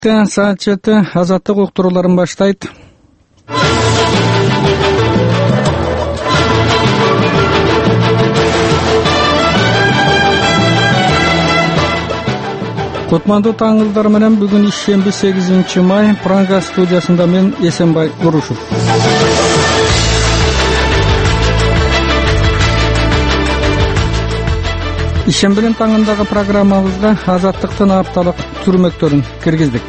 Саат 7 азаттык уктурууларын баштайт. Кутмандуу таңылдар менен бүгүн ишемби 8 май Пранга студиясында мен Эсенбай Урушев. Ишембинин таңындагы программабызга азаттыктын апталык түрмөктөрүн киргиздик.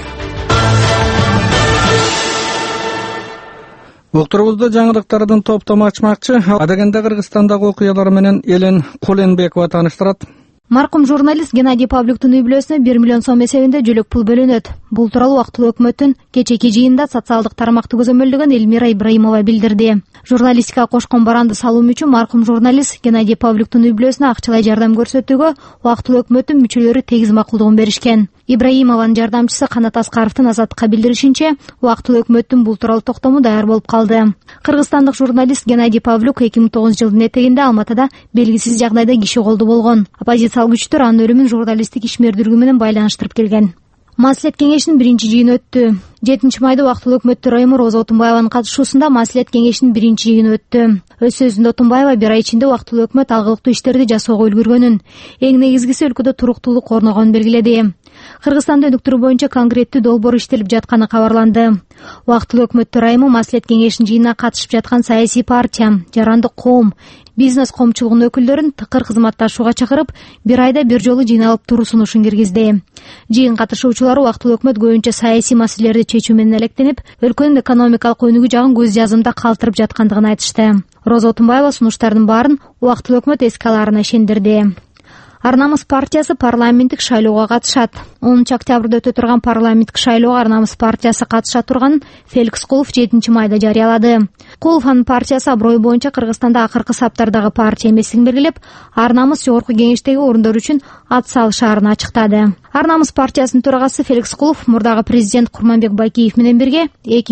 Уктурубузда жаңылыктардын топтому ачмакчы, адегенде Кыргызстандагы окуялар менен Элен Куленбекова тааныштырат. Маркум журналист Геннадий Павлюктун үй-бүлөсүнө 1 миллион сом эсебинде жөлөк пул бөлүнөт. Бул тууралуу убактылуу өкмөттүн кечээки жыйынында социалдык тармакты көзөмөлдөгөн Элмира Ибраимова билдирди. Журналистикага кошкон баранды салуу үчүн маркум журналист Геннадий Павлюктун үй-бүлөсүнө акчалай жардам көрсөтүүгө убактылуу өкмөттүн мүчөлөрү тегиз макулдугун беришкен. Ибраимованын жардамчысы Канат Аскаровдун Азаттыкка билдиришинче, убактылуу өкмөттүн бул тууралуу токтому даяр болуп калды. Кыргызстандык журналист Геннадий Павлюк 2009 жылдын этегинде Алматыда белгисиз жагдайда киши колду болгон. Оппозициялык күчтөр анын өлүмүн журналисттик ишмердүүлүгү менен байланыштырып келген. Маслихат кеңешинин 1-жыйыны өттү. 7 майда убактылуу өкмөт төрайымы Роза Отунбаеванын катышуусунда Маслихат кеңешинин 1-жыйыны өттү. Өз сөзүндө Отунбаева 1 ай ичинде убактылуу өкмөт алгылыктуу иштерди жасоого үлгүргөнүн, эң негизгиси өлкөдө туруктуулук орногонун белгиледи. Кыргызстанда өнүктүрүү боюнча конкреттүү долбоор иштелип жатканы кабарланды. Убактылуу өкмөт төрайымы Маслихат кеңешинин жыйынына катышып жаткан саясий партия, жарандык коом, бизнес коомчулугунун өкүлдөрүн тыкыр кызматташууга чакырып, 1 айда бир жолу жыйналып туруу сунушун киргизди. Жыйын катышуучулары убактылуу өкмөт көбүнчө саясий маселелерди чечүү менен электенип, өлкөнүн экономикалык өнүгүү жагын көз жазымда калтырып жаткандыгын айтышты. Роза Отунбаева сунуштардын баарын убактылуу өкмөт эске алаарына ишендирди. Ар-намыс партиясы парламенттик шайлоого катышат. 10 октябрда өтө турган парламенттик шайлоого Ар-намыс партиясы катыша турганын Феликс Кулов 7 майда жарыялады. Кулов анын партиясы аброй боюнча Кыргызстанда акыркы саптардагы партия эместигин белгилеп, Ар-намыс жогорку кеңештеги орундар үчүн ат салышаарын ачыктады. Ар-намыс партиясынын төрагасы Феликс Кулов мурдагы президент Курманбек Байкеев менен бирге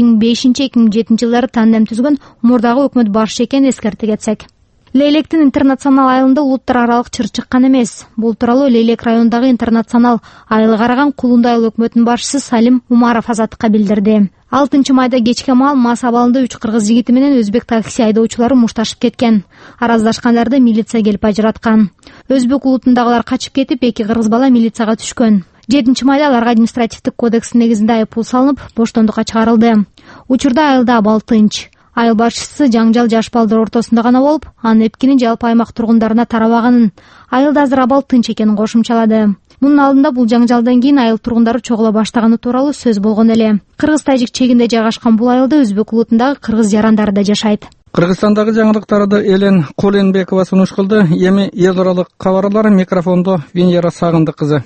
2005-2007 жылдары тандем түзгөн мурдагы өкмөт башчы экенин эскерте кетсек. Лейлектин интернационал айылында улуттар аралык чыр чыккан эмес. Бул тууралуу Лейлек районундагы интернационал айылы караган Кулундай айыл өкмөтүнүн башчысы Салим Умаров Азаттыкка билдирди. 6 майда кечке маал мас абалында 3 кыргыз жигити менен өзбек такси айдоочулары мушташып кеткен. Араздашкандарды милиция келип ажыраткан. Өзбек улутундагылар качып кетип, 2 кыргыз бала милицияга түшкөн. 7 майда аларга административдик кодекстин негизинде айыппул салынып, боштондукка чыгарылды. Учурда айылда абал тынч. Айыл башчысы жаңжал жаш балдар ортосунда гана болуп, анын эпкинин жалпы аймак тургундарына тарабаганын, айылда азыр абал тынч экенин кошумчалады. Мунун алдында бул жаңжалдан кийин айыл тургундары чогула баштаганы тууралуу сөз болгон эле. Кыргыз-тажик чегинде жайгашкан бул айылда өзбек улутундагы кыргыз жарандары да жашайт. Кыргызстандагы жаңылыктарды Элен Куленбекова сунуш кылды. Эми эл аралык кабарлар микрофондо Венера Сагындык кызы.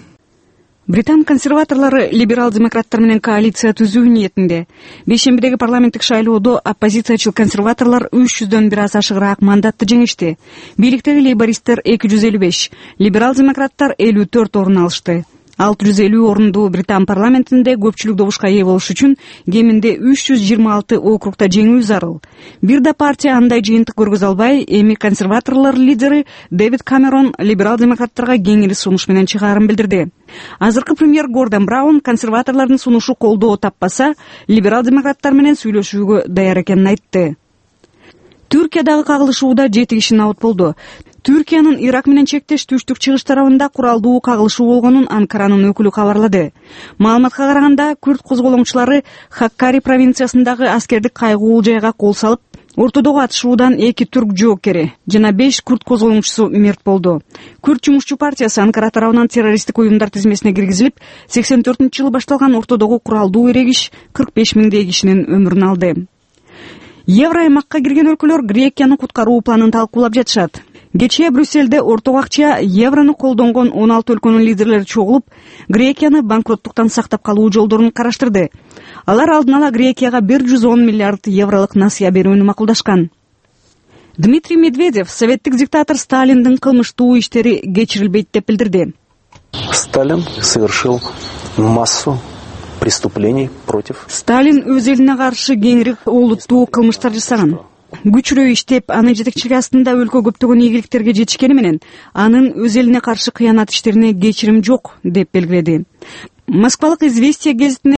Британ консерваторлору либерал-демократтар менен коалиция түзүү ниетинде. Бейшембидеги парламенттик шайлоодо оппозициячыл консерваторлор 300дөн бир аз ашыгыраак мандатты жеңишти. Бийликтеги лейбористтер 255, либерал-демократтар 54 орун алышты. 650 орунду Британ парламентинде көпчүлүк добушка ээ болуш үчүн кеминде 326 округда жеңүү зарыл. Бир да партия андай жыйынтык көргөзө албай, эми консерваторлор лидери Дэвид Камерон либерал-демократтарга кеңири сунуш менен чыгаарын билдирди. Азыркы премьер Гордон Браун консерваторлордун сунушу колдоо таппаса, либерал-демократтар менен сүйлөшүүгө даяр экенин айтты. Түркиядагы кагылышууда 7 киши набыт болду. Түркиянын Ирак менен чектеш түштүк-чыгыш тарабында куралдуу кагылышуу болгонун Анкаранын өкүлү кабарлады. Маалыматка караганда, күрд козголоңчулары Хаккари провинциясындагы аскердик кайгуулуу жайга кол салып, ортодогу атышуудан 2 түрк жоокери жана 5 күрд козголоңчусу мерт болду. Күрд жумушчу партиясы Анкара тарабынан террористтик уюмдар тизмесине киргизилип, 84-жылы башталган ортодогу куралдуу эрегиш 45 миңдей кишинин өмүрүн алды. Евроаймакка кирген өлкөлөр Грекиянын куткаруу планын талкуулап жатышат. Кечээ Брюссельде орток акча еврону колдонгон 16 өлкөнүн лидерлери чогулуп, Грекияны банкроттуктан сактап калуу жолдорун караштырды. Алар алдын ала Грекияга 110 миллиард евролук насыя берүүнү макулдашкан. Дмитрий Медведев советтик диктатор Сталиндин кылмыштуу иштери кечирилбейт деп билдирди. Сталин совершил массу преступлений против. Сталин өз элине каршы кеңири олуттуу кылмыштар жасаган. Күчүрөө иштеп, анын жетекчилиги астында өлкө көптөгөн ийгиликтерге жетишкени менен, анын өз элине каршы кыянат иштерине кечирим жок деп белгиледи. Москвалык «Известия» гезитине